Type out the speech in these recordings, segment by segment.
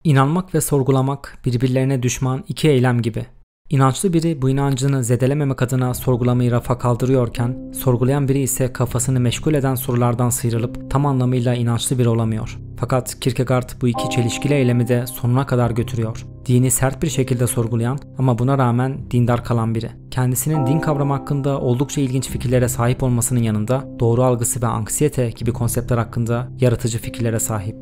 İnanmak ve sorgulamak birbirlerine düşman iki eylem gibi. İnançlı biri bu inancını zedelememek adına sorgulamayı rafa kaldırıyorken, sorgulayan biri ise kafasını meşgul eden sorulardan sıyrılıp tam anlamıyla inançlı biri olamıyor. Fakat Kierkegaard bu iki çelişkili eylemi de sonuna kadar götürüyor. Dini sert bir şekilde sorgulayan ama buna rağmen dindar kalan biri. Kendisinin din kavramı hakkında oldukça ilginç fikirlere sahip olmasının yanında doğru algısı ve anksiyete gibi konseptler hakkında yaratıcı fikirlere sahip.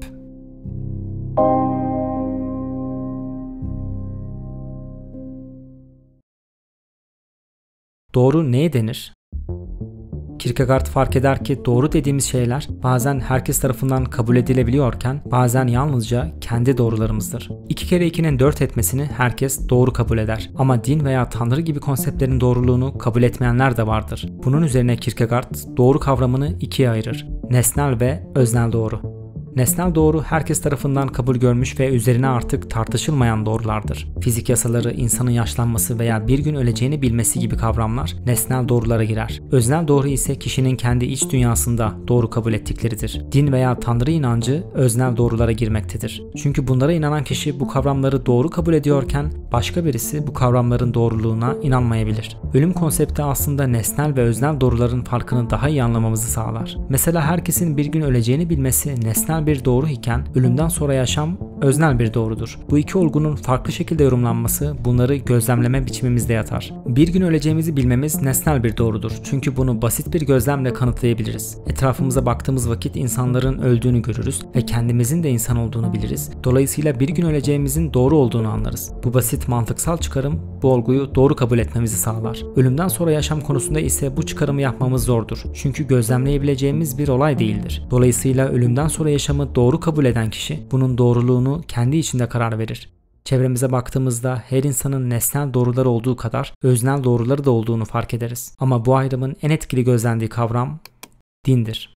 Doğru neye denir? Kierkegaard fark eder ki doğru dediğimiz şeyler bazen herkes tarafından kabul edilebiliyorken bazen yalnızca kendi doğrularımızdır. 2 kere 2'nin 4 etmesini herkes doğru kabul eder. Ama din veya tanrı gibi konseptlerin doğruluğunu kabul etmeyenler de vardır. Bunun üzerine Kierkegaard doğru kavramını ikiye ayırır. Nesnel ve öznel doğru. Nesnel doğru herkes tarafından kabul görmüş ve üzerine artık tartışılmayan doğrulardır. Fizik yasaları, insanın yaşlanması veya bir gün öleceğini bilmesi gibi kavramlar nesnel doğrulara girer. Öznel doğru ise kişinin kendi iç dünyasında doğru kabul ettikleridir. Din veya tanrı inancı öznel doğrulara girmektedir. Çünkü bunlara inanan kişi bu kavramları doğru kabul ediyorken başka birisi bu kavramların doğruluğuna inanmayabilir. Ölüm konsepti aslında nesnel ve öznel doğruların farkını daha iyi anlamamızı sağlar. Mesela herkesin bir gün öleceğini bilmesi nesnel bir doğru iken ölümden sonra yaşam öznel bir doğrudur. Bu iki olgunun farklı şekilde yorumlanması bunları gözlemleme biçimimizde yatar. Bir gün öleceğimizi bilmemiz nesnel bir doğrudur. Çünkü bunu basit bir gözlemle kanıtlayabiliriz. Etrafımıza baktığımız vakit insanların öldüğünü görürüz ve kendimizin de insan olduğunu biliriz. Dolayısıyla bir gün öleceğimizin doğru olduğunu anlarız. Bu basit mantıksal çıkarım bu olguyu doğru kabul etmemizi sağlar. Ölümden sonra yaşam konusunda ise bu çıkarımı yapmamız zordur. Çünkü gözlemleyebileceğimiz bir olay değildir. Dolayısıyla ölümden sonra yaşamı doğru kabul eden kişi bunun doğruluğunu kendi içinde karar verir. Çevremize baktığımızda her insanın nesnel doğruları olduğu kadar öznel doğruları da olduğunu fark ederiz. Ama bu ayrımın en etkili gözlendiği kavram dindir.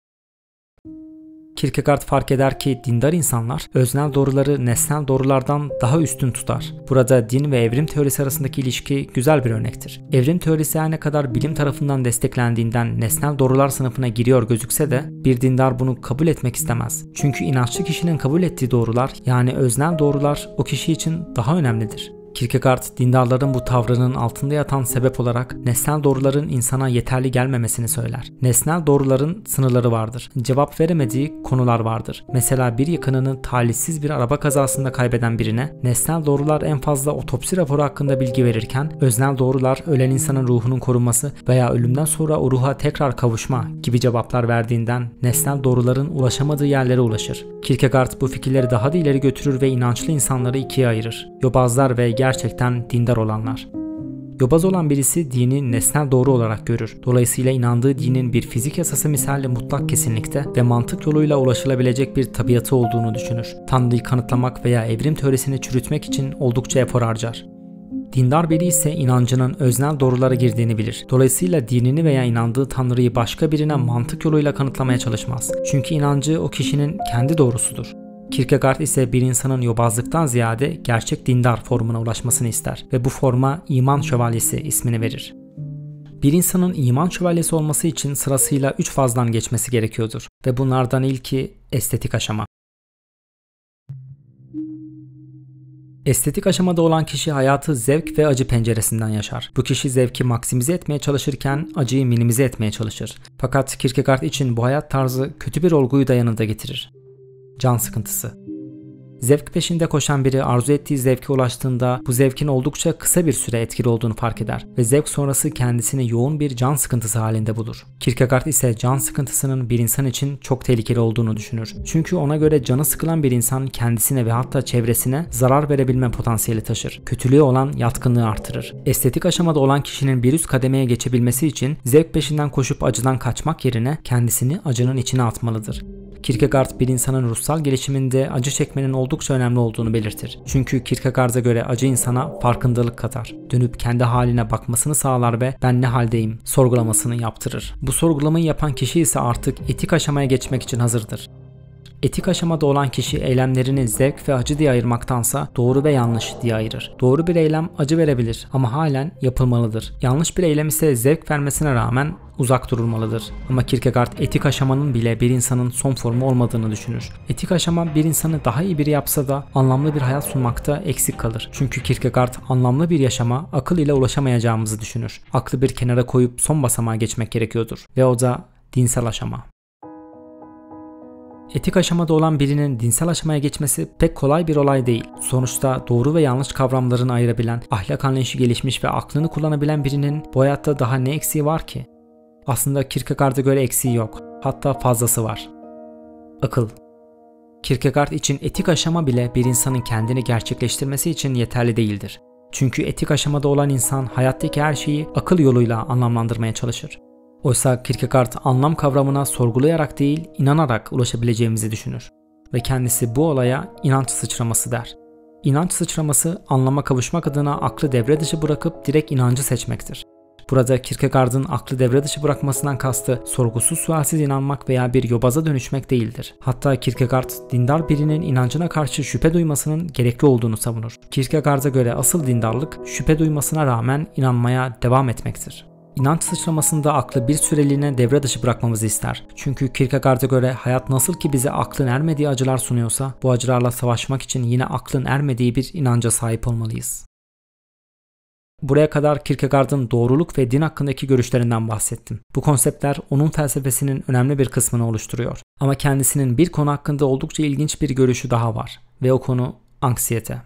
Kierkegaard fark eder ki dindar insanlar öznel doğruları nesnel doğrulardan daha üstün tutar. Burada din ve evrim teorisi arasındaki ilişki güzel bir örnektir. Evrim teorisi her ne kadar bilim tarafından desteklendiğinden nesnel doğrular sınıfına giriyor gözükse de bir dindar bunu kabul etmek istemez. Çünkü inançlı kişinin kabul ettiği doğrular yani öznel doğrular o kişi için daha önemlidir. Kierkegaard dindarların bu tavrının altında yatan sebep olarak nesnel doğruların insana yeterli gelmemesini söyler. Nesnel doğruların sınırları vardır. Cevap veremediği konular vardır. Mesela bir yakınını talihsiz bir araba kazasında kaybeden birine nesnel doğrular en fazla otopsi raporu hakkında bilgi verirken öznel doğrular ölen insanın ruhunun korunması veya ölümden sonra o ruha tekrar kavuşma gibi cevaplar verdiğinden nesnel doğruların ulaşamadığı yerlere ulaşır. Kierkegaard bu fikirleri daha da ileri götürür ve inançlı insanları ikiye ayırır. Yobazlar ve gerçekten dindar olanlar. Yobaz olan birisi dini nesnel doğru olarak görür. Dolayısıyla inandığı dinin bir fizik yasası misali mutlak kesinlikte ve mantık yoluyla ulaşılabilecek bir tabiatı olduğunu düşünür. Tanrı'yı kanıtlamak veya evrim teorisini çürütmek için oldukça efor harcar. Dindar biri ise inancının öznel doğrulara girdiğini bilir. Dolayısıyla dinini veya inandığı tanrıyı başka birine mantık yoluyla kanıtlamaya çalışmaz. Çünkü inancı o kişinin kendi doğrusudur. Kierkegaard ise bir insanın yobazlıktan ziyade gerçek dindar formuna ulaşmasını ister ve bu forma iman şövalyesi ismini verir. Bir insanın iman şövalyesi olması için sırasıyla 3 fazdan geçmesi gerekiyordur ve bunlardan ilki estetik aşama. Estetik aşamada olan kişi hayatı zevk ve acı penceresinden yaşar. Bu kişi zevki maksimize etmeye çalışırken acıyı minimize etmeye çalışır. Fakat Kierkegaard için bu hayat tarzı kötü bir olguyu da yanında getirir. Can sıkıntısı. Zevk peşinde koşan biri arzu ettiği zevke ulaştığında bu zevkin oldukça kısa bir süre etkili olduğunu fark eder ve zevk sonrası kendisini yoğun bir can sıkıntısı halinde bulur. Kierkegaard ise can sıkıntısının bir insan için çok tehlikeli olduğunu düşünür. Çünkü ona göre canı sıkılan bir insan kendisine ve hatta çevresine zarar verebilme potansiyeli taşır. Kötülüğe olan yatkınlığı artırır. Estetik aşamada olan kişinin bir üst kademeye geçebilmesi için zevk peşinden koşup acıdan kaçmak yerine kendisini acının içine atmalıdır. Kierkegaard bir insanın ruhsal gelişiminde acı çekmenin oldukça önemli olduğunu belirtir. Çünkü Kierkegaard'a göre acı insana farkındalık katar. Dönüp kendi haline bakmasını sağlar ve ben ne haldeyim sorgulamasını yaptırır. Bu sorgulamayı yapan kişi ise artık etik aşamaya geçmek için hazırdır. Etik aşamada olan kişi eylemlerini zevk ve acı diye ayırmaktansa doğru ve yanlış diye ayırır. Doğru bir eylem acı verebilir ama halen yapılmalıdır. Yanlış bir eylem ise zevk vermesine rağmen uzak durulmalıdır. Ama Kierkegaard etik aşamanın bile bir insanın son formu olmadığını düşünür. Etik aşama bir insanı daha iyi biri yapsa da anlamlı bir hayat sunmakta eksik kalır. Çünkü Kierkegaard anlamlı bir yaşama akıl ile ulaşamayacağımızı düşünür. Aklı bir kenara koyup son basamağa geçmek gerekiyordur. Ve o da dinsel aşama. Etik aşamada olan birinin dinsel aşamaya geçmesi pek kolay bir olay değil. Sonuçta doğru ve yanlış kavramlarını ayırabilen, ahlak anlayışı gelişmiş ve aklını kullanabilen birinin bu hayatta daha ne eksiği var ki? Aslında Kierkegaard'a göre eksiği yok. Hatta fazlası var. Akıl. Kierkegaard için etik aşama bile bir insanın kendini gerçekleştirmesi için yeterli değildir. Çünkü etik aşamada olan insan hayattaki her şeyi akıl yoluyla anlamlandırmaya çalışır. Oysa Kierkegaard anlam kavramına sorgulayarak değil, inanarak ulaşabileceğimizi düşünür. Ve kendisi bu olaya inanç sıçraması der. İnanç sıçraması, anlama kavuşmak adına aklı devre dışı bırakıp direkt inancı seçmektir. Burada Kierkegaard'ın aklı devre dışı bırakmasından kastı sorgusuz sualsiz inanmak veya bir yobaza dönüşmek değildir. Hatta Kierkegaard dindar birinin inancına karşı şüphe duymasının gerekli olduğunu savunur. Kierkegaard'a göre asıl dindarlık şüphe duymasına rağmen inanmaya devam etmektir. İnanç sıçramasında aklı bir süreliğine devre dışı bırakmamızı ister. Çünkü Kierkegaard'a göre hayat nasıl ki bize aklın ermediği acılar sunuyorsa bu acılarla savaşmak için yine aklın ermediği bir inanca sahip olmalıyız. Buraya kadar Kierkegaard'ın doğruluk ve din hakkındaki görüşlerinden bahsettim. Bu konseptler onun felsefesinin önemli bir kısmını oluşturuyor. Ama kendisinin bir konu hakkında oldukça ilginç bir görüşü daha var ve o konu anksiyete.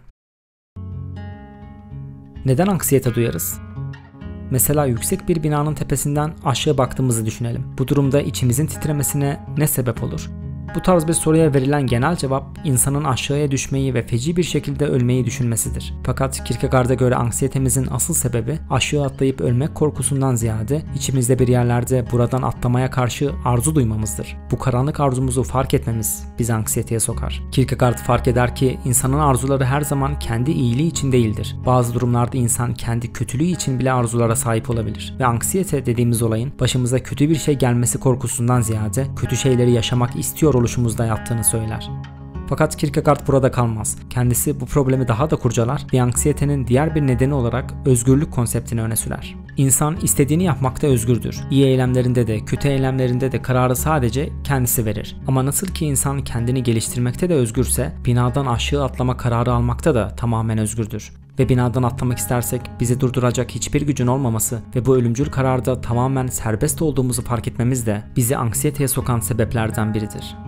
Neden anksiyete duyarız? Mesela yüksek bir binanın tepesinden aşağı baktığımızı düşünelim. Bu durumda içimizin titremesine ne sebep olur? Bu tarz bir soruya verilen genel cevap insanın aşağıya düşmeyi ve feci bir şekilde ölmeyi düşünmesidir. Fakat Kierkegaard'a göre anksiyetemizin asıl sebebi aşağı atlayıp ölmek korkusundan ziyade içimizde bir yerlerde buradan atlamaya karşı arzu duymamızdır. Bu karanlık arzumuzu fark etmemiz bizi anksiyeteye sokar. Kierkegaard fark eder ki insanın arzuları her zaman kendi iyiliği için değildir. Bazı durumlarda insan kendi kötülüğü için bile arzulara sahip olabilir. Ve anksiyete dediğimiz olayın başımıza kötü bir şey gelmesi korkusundan ziyade kötü şeyleri yaşamak istiyor oluşumuzda yattığını söyler. Fakat Kierkegaard burada kalmaz. Kendisi bu problemi daha da kurcalar ve anksiyetenin diğer bir nedeni olarak özgürlük konseptini öne sürer. İnsan istediğini yapmakta özgürdür. İyi eylemlerinde de kötü eylemlerinde de kararı sadece kendisi verir. Ama nasıl ki insan kendini geliştirmekte de özgürse, binadan aşağı atlama kararı almakta da tamamen özgürdür. Ve binadan atlamak istersek bizi durduracak hiçbir gücün olmaması ve bu ölümcül kararda tamamen serbest olduğumuzu fark etmemiz de bizi anksiyeteye sokan sebeplerden biridir.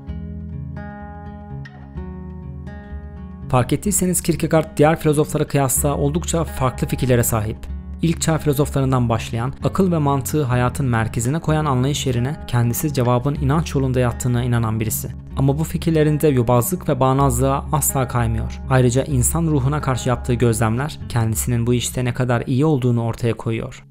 Fark ettiyseniz Kierkegaard diğer filozoflara kıyasla oldukça farklı fikirlere sahip. İlk çağ filozoflarından başlayan, akıl ve mantığı hayatın merkezine koyan anlayış yerine kendisi cevabın inanç yolunda yattığına inanan birisi. Ama bu fikirlerinde yobazlık ve bağnazlığa asla kaymıyor. Ayrıca insan ruhuna karşı yaptığı gözlemler kendisinin bu işte ne kadar iyi olduğunu ortaya koyuyor.